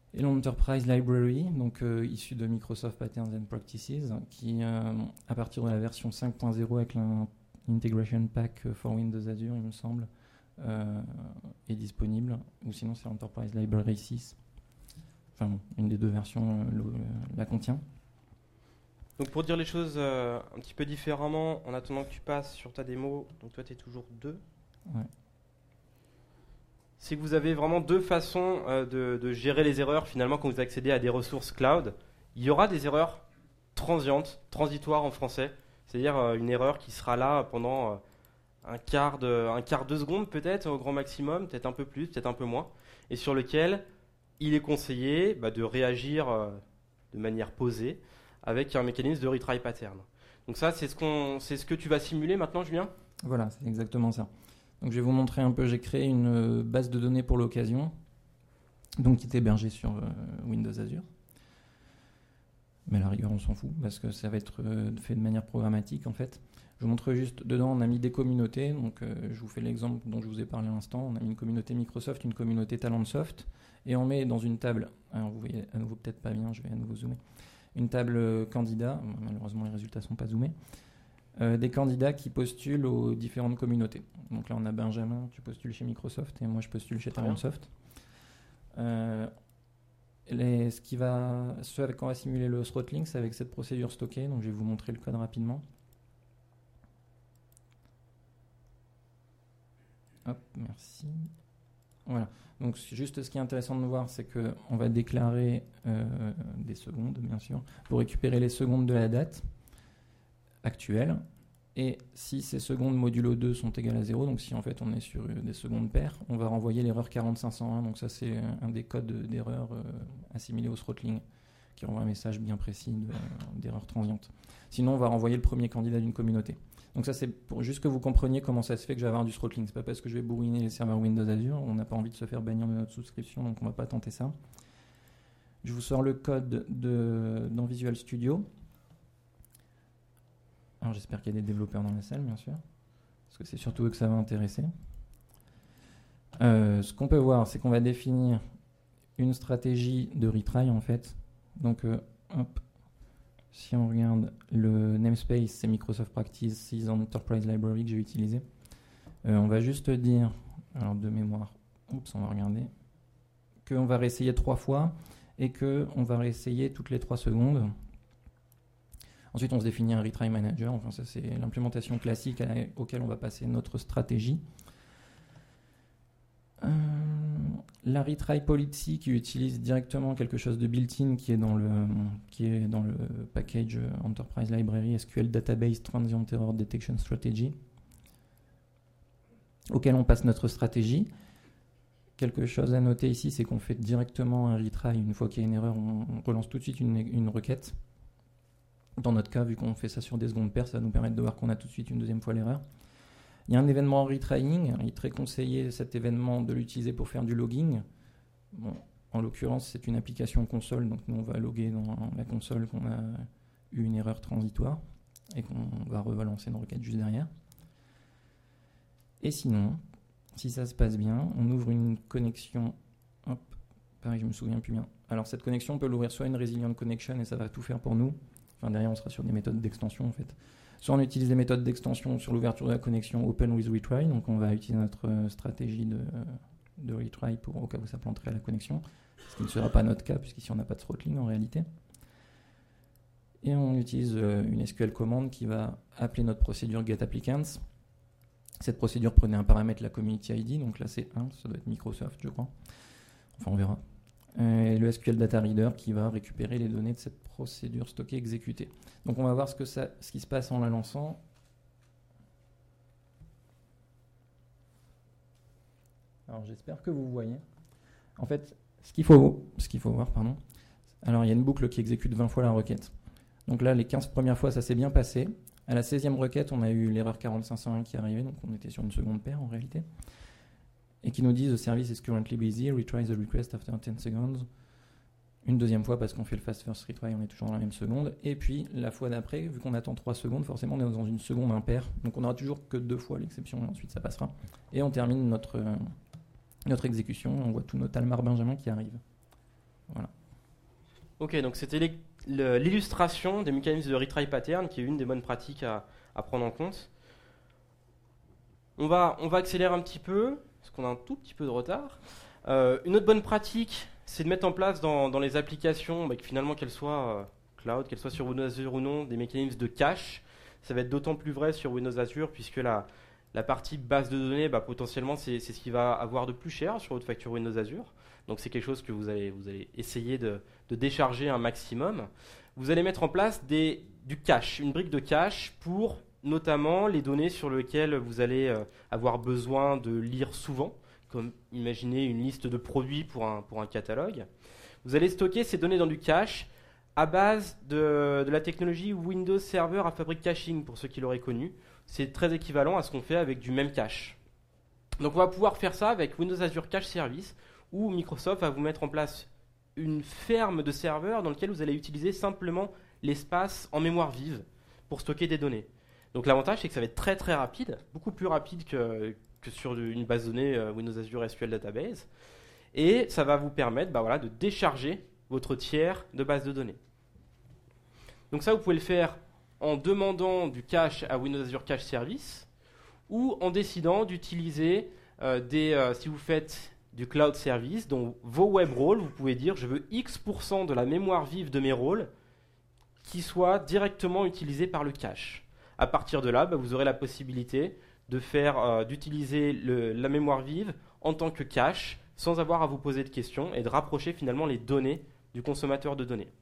Et l'Enterprise Library, donc euh, issu de Microsoft Patterns and Practices, qui euh, à partir de la version cinq point zéro avec l'Integration Pack for Windows Azure, il me semble, euh, est disponible. Ou sinon c'est l'Enterprise Library six. Enfin bon, une des deux versions euh, le, la contient. Donc pour dire les choses euh, un petit peu différemment, en attendant que tu passes sur ta démo, donc toi tu es toujours deux. Ouais. C'est que vous avez vraiment deux façons euh, de, de gérer les erreurs finalement quand vous accédez à des ressources cloud. Il y aura des erreurs transientes, transitoires en français, c'est-à-dire euh, une erreur qui sera là pendant euh, un quart de, un quart de seconde peut-être au grand maximum, peut-être un peu plus, peut-être un peu moins, et sur lequel il est conseillé bah, de réagir euh, de manière posée avec un mécanisme de retry pattern. Donc ça, c'est ce, qu'on, c'est ce que tu vas simuler maintenant, Julien ? Voilà, c'est exactement ça. Donc je vais vous montrer un peu, j'ai créé une base de données pour l'occasion, donc qui est hébergée sur euh, Windows Azure. Mais à la rigueur, on s'en fout, parce que ça va être euh, fait de manière programmatique en fait. Je vous montre juste, dedans on a mis des communautés, donc euh, je vous fais l'exemple dont je vous ai parlé à l'instant. On a mis une communauté Microsoft, une communauté Talentsoft, et on met dans une table, alors vous voyez à nouveau peut-être pas bien, je vais à nouveau zoomer, une table euh, candidat, malheureusement les résultats sont pas zoomés, Euh, des candidats qui postulent aux différentes communautés. Donc là, on a Benjamin, tu postules chez Microsoft, et moi, je postule chez Talentsoft. Euh, les, ce, qui va, ce avec quoi on va simuler le throttling, c'est avec cette procédure stockée. Donc, je vais vous montrer le code rapidement. Hop, merci. Voilà. Donc, juste ce qui est intéressant de voir, c'est qu'on va déclarer euh, des secondes, bien sûr, pour récupérer les secondes de la date actuelle, et si ces secondes modulo deux sont égales à zéro, donc si en fait on est sur des secondes paires, on va renvoyer l'erreur quarante cinq cent un, donc ça c'est un des codes d'erreur euh, assimilés au throttling, qui renvoie un message bien précis de, d'erreur transiente. Sinon on va renvoyer le premier candidat d'une communauté. Donc ça c'est pour juste que vous compreniez comment ça se fait que je vais avoir du throttling. C'est pas parce que je vais bourriner les serveurs Windows Azure, on n'a pas envie de se faire bannir de notre souscription, donc on va pas tenter ça. Je vous sors le code de, dans Visual Studio. Alors j'espère qu'il y a des développeurs dans la salle, bien sûr, parce que c'est surtout eux que ça va intéresser. Euh, ce qu'on peut voir, c'est qu'on va définir une stratégie de retry, en fait. Donc, euh, hop, si on regarde le namespace, c'est Microsoft Practices Enterprise Library que j'ai utilisé. Euh, on va juste dire, alors de mémoire, oups, on va regarder, qu'on va réessayer trois fois et qu'on va réessayer toutes les trois secondes. Ensuite, on se définit un retry manager. Enfin, ça, c'est l'implémentation classique à la, auquel on va passer notre stratégie. Euh, la retry policy qui utilise directement quelque chose de built-in qui est dans le, qui est dans le package Enterprise Library S Q L Database Transient Error Detection Strategy, auquel on passe notre stratégie. Quelque chose à noter ici, c'est qu'on fait directement un retry. Une fois qu'il y a une erreur, on, on relance tout de suite une, une requête. Dans notre cas, vu qu'on fait ça sur des secondes paires, ça va nous permettre de voir qu'on a tout de suite une deuxième fois l'erreur. Il y a un événement en retrying. Il est très conseillé cet événement de l'utiliser pour faire du logging. Bon, en l'occurrence, c'est une application console, donc nous on va loguer dans la console qu'on a eu une erreur transitoire et qu'on va relancer une requête juste derrière. Et sinon, si ça se passe bien, on ouvre une connexion. Hop, pareil, je me souviens plus bien. Alors cette connexion, on peut l'ouvrir soit une resilient connection et ça va tout faire pour nous. Enfin, derrière, on sera sur des méthodes d'extension, en fait. Soit on utilise des méthodes d'extension sur l'ouverture de la connexion Open with Retry, donc on va utiliser notre stratégie de, de retry pour au cas où ça planterait la connexion, ce qui ne sera pas notre cas, puisqu'ici on n'a pas de throttling en réalité. Et on utilise une S Q L commande qui va appeler notre procédure getApplicants. Cette procédure prenait un paramètre, la community I D, donc là c'est un, ça doit être Microsoft, je crois. Enfin, on verra. Et le S Q L Data Reader qui va récupérer les données de cette procédure stockée exécutée. Donc on va voir ce, que ça, ce qui se passe en la lançant. Alors j'espère que vous voyez. En fait, ce qu'il faut, ce qu'il faut voir, pardon. Alors il y a une boucle qui exécute vingt fois la requête. Donc là, les quinze premières fois, ça s'est bien passé. À la seizième requête, on a eu l'erreur quarante cinq cent un qui est arrivée, donc on était sur une seconde paire en réalité. Et qui nous dit « The service is currently busy, retry the request after ten seconds ». Une deuxième fois parce qu'on fait le fast first retry, on est toujours dans la même seconde. Et puis la fois d'après, vu qu'on attend trois secondes, forcément on est dans une seconde impaire. Donc on n'aura toujours que deux fois l'exception, ensuite ça passera. Et on termine notre, euh, notre exécution, on voit tout notre Almar Benjamin qui arrive. Voilà. Ok, donc c'était les- le- l'illustration des mécanismes de retry pattern, qui est une des bonnes pratiques à, à prendre en compte. On va, on va accélérer un petit peu, parce qu'on a un tout petit peu de retard. Euh, une autre bonne pratique, c'est de mettre en place dans, dans les applications, bah, que finalement qu'elles soient euh, cloud, qu'elles soient sur Windows Azure ou non, des mécanismes de cache. Ça va être d'autant plus vrai sur Windows Azure, puisque la, la partie base de données, bah, potentiellement, c'est c'est ce qui va avoir de plus cher sur votre facture Windows Azure. Donc c'est quelque chose que vous allez, vous allez essayer de, de décharger un maximum. Vous allez mettre en place des, du cache, une brique de cache pour notamment les données sur lesquelles vous allez euh, avoir besoin de lire souvent, comme imaginez une liste de produits pour un, pour un catalogue. Vous allez stocker ces données dans du cache à base de, de la technologie Windows Server à Fabric Caching, pour ceux qui l'auraient connu. C'est très équivalent à ce qu'on fait avec du même cache. Donc on va pouvoir faire ça avec Windows Azure Cache Service, où Microsoft va vous mettre en place une ferme de serveurs dans lequel vous allez utiliser simplement l'espace en mémoire vive pour stocker des données. Donc l'avantage, c'est que ça va être très très rapide, beaucoup plus rapide que, que sur une base de données euh, Windows Azure S Q L Database. Et ça va vous permettre bah, voilà, de décharger votre tiers de base de données. Donc ça, vous pouvez le faire en demandant du cache à Windows Azure Cache Service ou en décidant d'utiliser euh, des... Euh, si vous faites du cloud service, donc vos web roles, vous pouvez dire je veux X pour cent de la mémoire vive de mes rôles qui soit directement utilisé par le cache. À partir de là, bah, vous aurez la possibilité de faire, euh, d'utiliser le, la mémoire vive en tant que cache sans avoir à vous poser de questions et de rapprocher finalement les données du consommateur de données.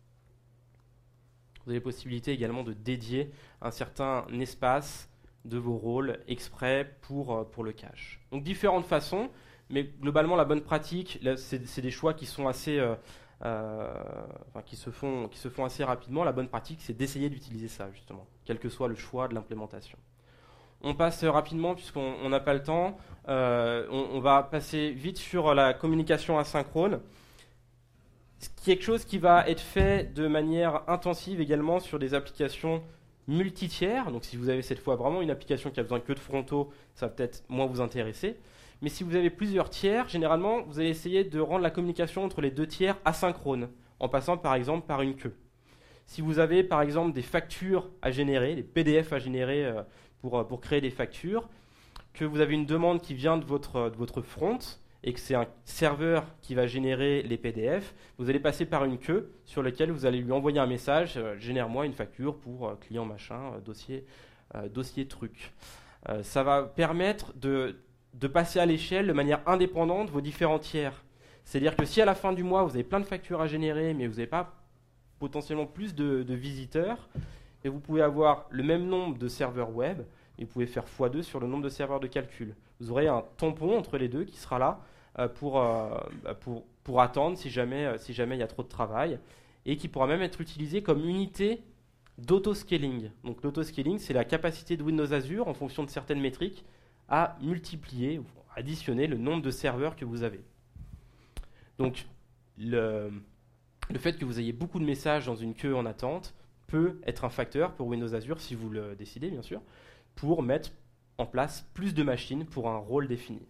Vous avez la possibilité également de dédier un certain espace de vos rôles exprès pour, euh, pour le cache. Donc différentes façons. Mais globalement, la bonne pratique, là, c'est, c'est des choix qui sont assez, euh, euh, enfin, qui se font, qui se font assez rapidement. La bonne pratique, c'est d'essayer d'utiliser ça justement, quel que soit le choix de l'implémentation. On passe rapidement puisqu'on on n'a pas le temps. Euh, on, on va passer vite sur la communication asynchrone. C'est quelque chose qui va être fait de manière intensive également sur des applications multi-tiers. Donc, si vous avez cette fois vraiment une application qui a besoin que de frontaux, ça va peut-être moins vous intéresser. Mais si vous avez plusieurs tiers, généralement, vous allez essayer de rendre la communication entre les deux tiers asynchrone, en passant par exemple par une queue. Si vous avez par exemple des factures à générer, des P D F à générer euh, pour, pour créer des factures, que vous avez une demande qui vient de votre, de votre front, et que c'est un serveur qui va générer les P D F, vous allez passer par une queue sur laquelle vous allez lui envoyer un message, euh, génère-moi une facture pour euh, client machin, euh, dossier, euh, dossier truc. Euh, ça va permettre de de passer à l'échelle de manière indépendante vos différents tiers. C'est-à-dire que si à la fin du mois, vous avez plein de factures à générer, mais vous n'avez pas potentiellement plus de, de visiteurs, et vous pouvez avoir le même nombre de serveurs web, et vous pouvez faire fois deux sur le nombre de serveurs de calcul. Vous aurez un tampon entre les deux qui sera là euh, pour, euh, pour, pour attendre si jamais euh, si jamais il y a trop de travail, et qui pourra même être utilisé comme unité d'auto-scaling. Donc l'autoscaling, c'est la capacité de Windows Azure, en fonction de certaines métriques, à multiplier ou additionner le nombre de serveurs que vous avez. Donc, le, le fait que vous ayez beaucoup de messages dans une queue en attente peut être un facteur pour Windows Azure, si vous le décidez bien sûr, pour mettre en place plus de machines pour un rôle défini.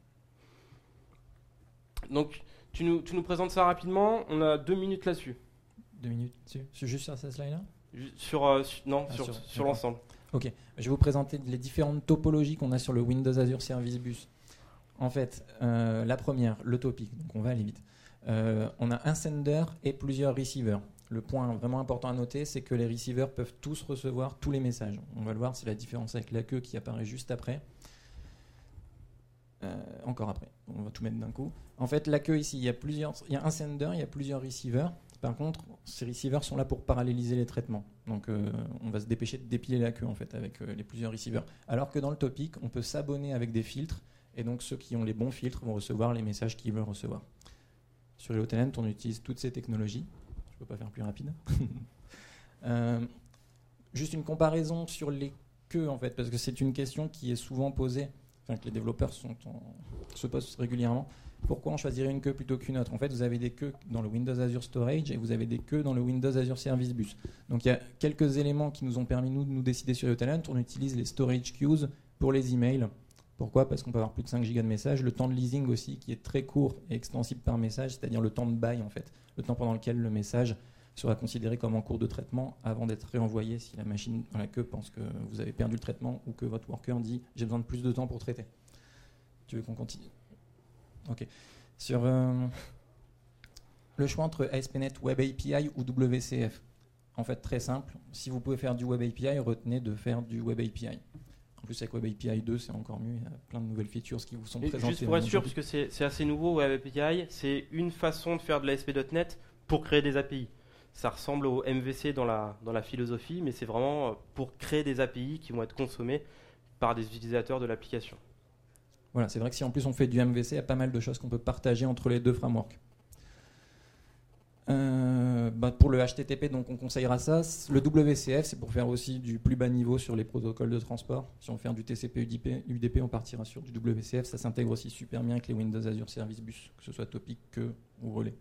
Donc, tu nous, tu nous présentes ça rapidement, on a deux minutes là-dessus. Deux minutes dessus. C'est juste sur cette slide-là ? Sur, euh, sur, non, ah, sur, sur, sur l'ensemble. Ok, je vais vous présenter les différentes topologies qu'on a sur le Windows Azure Service Bus. En fait, euh, la première, le topic, donc on va aller vite. Euh, on a un sender et plusieurs receivers. Le point vraiment important à noter, c'est que les receivers peuvent tous recevoir tous les messages. On va le voir, c'est la différence avec la queue qui apparaît juste après. Euh, encore après, on va tout mettre d'un coup. En fait, la queue ici, il y a plusieurs, il y a un sender, il y a plusieurs receivers. Par contre, ces receivers sont là pour paralléliser les traitements. Donc, euh, on va se dépêcher de dépiler la queue en fait avec euh, les plusieurs receivers. Alors que dans le topic, on peut s'abonner avec des filtres, et donc ceux qui ont les bons filtres vont recevoir les messages qu'ils veulent recevoir. Sur les Hottenant, on utilise toutes ces technologies. Je ne peux pas faire plus rapide. euh, juste une comparaison sur les queues en fait, parce que c'est une question qui est souvent posée. Enfin, que les développeurs sont en, se posent régulièrement. Pourquoi on choisirait une queue plutôt qu'une autre ? En fait, vous avez des queues dans le Windows Azure Storage et vous avez des queues dans le Windows Azure Service Bus. Donc, il y a quelques éléments qui nous ont permis nous, de nous décider sur Hottenant. On utilise les storage queues pour les emails Pourquoi ? Parce qu'on peut avoir plus de cinq gigas de messages. Le temps de leasing aussi, qui est très court et extensible par message, c'est-à-dire le temps de bail, en fait. Le temps pendant lequel le message sera considéré comme en cours de traitement avant d'être réenvoyé si la machine dans la queue pense que vous avez perdu le traitement ou que votre worker dit « j'ai besoin de plus de temps pour traiter ». Tu veux qu'on continue ? Ok. Sur euh, le choix entre A S P point net Web A P I ou W C F. En fait, très simple. Si vous pouvez faire du Web A P I, retenez de faire du Web A P I. En plus, avec Web A P I deux, c'est encore mieux. Il y a plein de nouvelles features qui vous sont Et présentées. juste pour être sûr, parce que c'est, c'est assez nouveau, Web A P I, c'est une façon de faire de l'A S P point net pour créer des A P I. Ça ressemble au M V C dans la, dans la philosophie, mais c'est vraiment pour créer des A P I qui vont être consommés par des utilisateurs de l'application. Voilà, c'est vrai que si en plus on fait du M V C, il y a pas mal de choses qu'on peut partager entre les deux frameworks. Euh, bah pour le H T T P, donc on conseillera ça. Le W C F, c'est pour faire aussi du plus bas niveau sur les protocoles de transport. Si on fait du T C P U D P, U D P, on partira sur du W C F. Ça s'intègre aussi super bien avec les Windows Azure Service Bus, que ce soit Topic que ou Relais.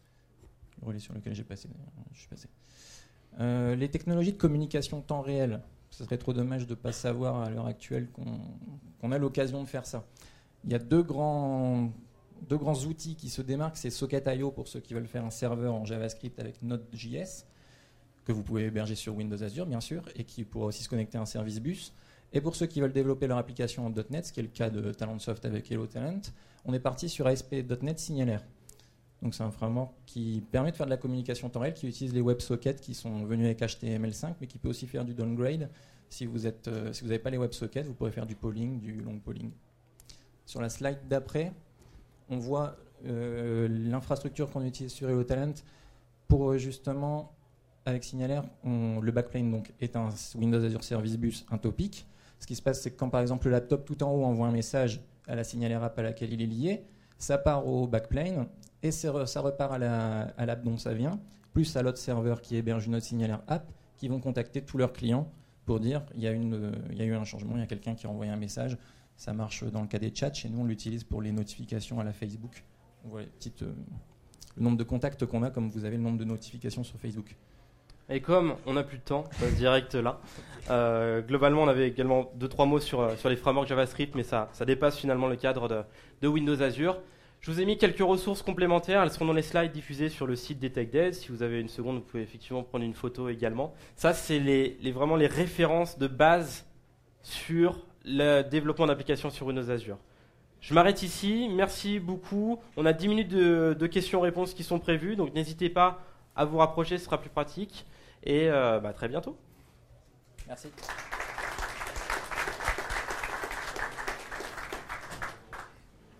Le relais sur lequel j'ai passé, je suis passé. Euh, les technologies de communication temps réel, ce serait trop dommage de ne pas savoir à l'heure actuelle qu'on, qu'on a l'occasion de faire ça. Il y a deux grands, deux grands outils qui se démarquent, c'est Socket point I O pour ceux qui veulent faire un serveur en JavaScript avec Node.js, que vous pouvez héberger sur Windows Azure bien sûr, et qui pourra aussi se connecter à un service bus. Et pour ceux qui veulent développer leur application en .NET, ce qui est le cas de Talentsoft avec Hello Talent, on est parti sur A S P point net Signalaire. Donc c'est un framework qui permet de faire de la communication temps réel, qui utilise les WebSockets qui sont venus avec H T M L cinq, mais qui peut aussi faire du downgrade. Si vous êtes, euh, si vous n'avez pas les WebSockets, vous pourrez faire du polling, du long polling. Sur la slide d'après, on voit euh, l'infrastructure qu'on utilise sur Hello Talent pour euh, justement, avec Signalaire, on, le backplane donc, est un Windows Azure Service Bus, un topic. Ce qui se passe, c'est que quand par exemple le laptop tout en haut envoie un message à la Signalaire app à laquelle il est lié, ça part au backplane et ça repart à, la, à l'app dont ça vient, plus à l'autre serveur qui héberge notre Signalaire app, qui vont contacter tous leurs clients pour dire il y a, une, euh, il y a eu un changement, il y a quelqu'un qui a envoyé un message. Ça marche dans le cas des chats. Chez nous, on l'utilise pour les notifications à la Facebook. On voit les petites, euh, le nombre de contacts qu'on a, comme vous avez le nombre de notifications sur Facebook. Et comme on n'a plus de temps, on passe direct là. Euh, globalement, on avait également deux trois mots sur, sur les frameworks JavaScript, mais ça, ça dépasse finalement le cadre de, de Windows Azure. Je vous ai mis quelques ressources complémentaires. Elles seront dans les slides diffusés sur le site des TechDev. Si vous avez une seconde, vous pouvez effectivement prendre une photo également. Ça, c'est les, les, vraiment les références de base sur le développement d'applications sur Windows Azure. Je m'arrête ici. Merci beaucoup. On a dix minutes de, de questions-réponses qui sont prévues, donc n'hésitez pas à vous rapprocher, ce sera plus pratique. Et euh, bah, très bientôt. Merci.